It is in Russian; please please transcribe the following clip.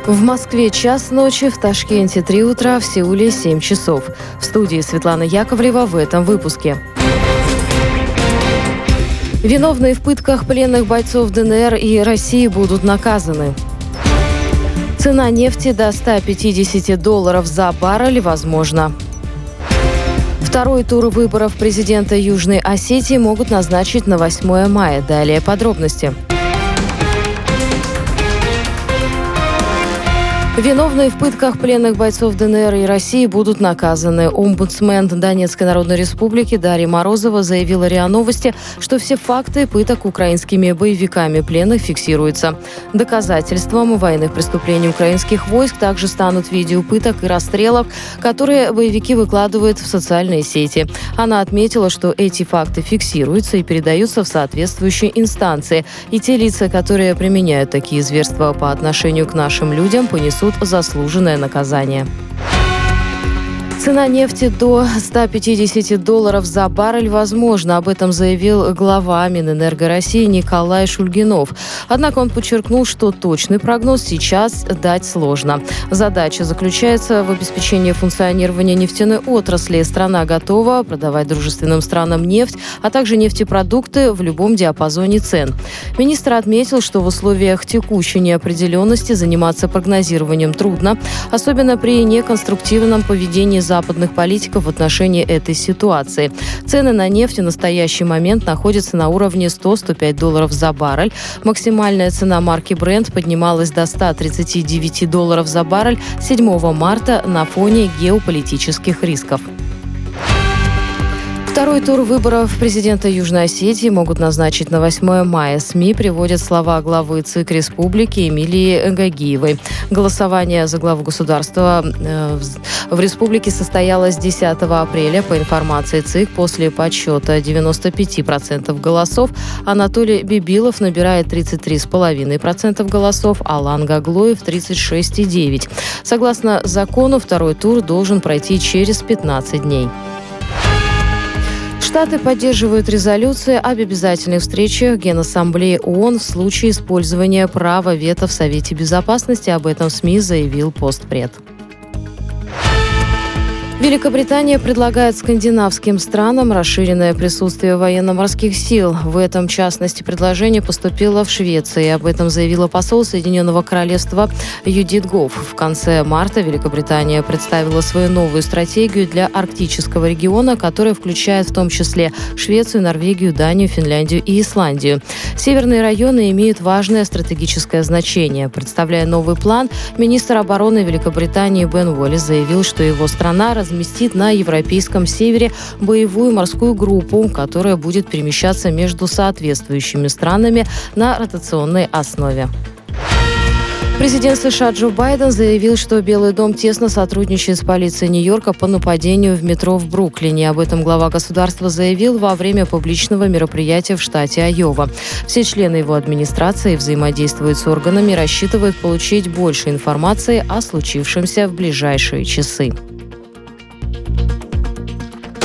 В Москве 1 ночи, в Ташкенте 3 утра, в Сеуле 7 часов. В студии Светлана Яковлева в этом выпуске. Виновные в пытках пленных бойцов ДНР и России будут наказаны. Цена нефти до $150 за баррель возможна. Второй тур выборов президента Южной Осетии могут назначить на 8 мая. Далее подробности. Виновные в пытках пленных бойцов ДНР и России будут наказаны. Омбудсмен Донецкой Народной Республики Дарья Морозова заявила РИА Новости, что все факты пыток украинскими боевиками пленных фиксируются. Доказательством военных преступлений украинских войск также станут видео пыток и расстрелов, которые боевики выкладывают в социальные сети. Она отметила, что эти факты фиксируются и передаются в соответствующие инстанции. И те лица, которые применяют такие зверства по отношению к нашим людям, понесут заслуженное наказание. Цена нефти до $150 за баррель возможна. Об этом заявил глава Минэнерго России Николай Шульгинов. Однако он подчеркнул, что точный прогноз сейчас дать сложно. Задача заключается в обеспечении функционирования нефтяной отрасли. Страна готова продавать дружественным странам нефть, а также нефтепродукты в любом диапазоне цен. Министр отметил, что в условиях текущей неопределенности заниматься прогнозированием трудно, особенно при неконструктивном поведении западных политиков в отношении этой ситуации. Цены на нефть в настоящий момент находятся на уровне $100-105 за баррель. Максимальная цена марки Brent поднималась до $139 за баррель 7 марта на фоне геополитических рисков. Второй тур выборов президента Южной Осетии могут назначить на 8 мая. СМИ приводят слова главы ЦИК Республики Эмилии Гагиевой. Голосование за главу государства в республике состоялось 10 апреля. По информации ЦИК, после подсчета 95% голосов Анатолий Бибилов набирает 33,5% голосов, Алан Гаглоев – 36,9%. Согласно закону, второй тур должен пройти через 15 дней. Штаты поддерживают резолюции об обязательных встречах Генассамблеи ООН в случае использования права вето в Совете Безопасности. Об этом СМИ заявил постпред. Великобритания предлагает скандинавским странам расширенное присутствие военно-морских сил. В этом, в частности, предложение поступило в Швеции. Об этом заявила посол Соединенного Королевства Юдит Гофф. В конце марта Великобритания представила свою новую стратегию для арктического региона, которая включает в том числе Швецию, Норвегию, Данию, Финляндию и Исландию. Северные районы имеют важное стратегическое значение. Представляя новый план, министр обороны Великобритании Бен Уоллес заявил, что его страна разместит на европейском севере боевую морскую группу, которая будет перемещаться между соответствующими странами на ротационной основе. Президент США Джо Байден заявил, что Белый дом тесно сотрудничает с полицией Нью-Йорка по нападению в метро в Бруклине. Об этом глава государства заявил во время публичного мероприятия в штате Айова. Все члены его администрации взаимодействуют с органами и рассчитывают получить больше информации о случившемся в ближайшие часы.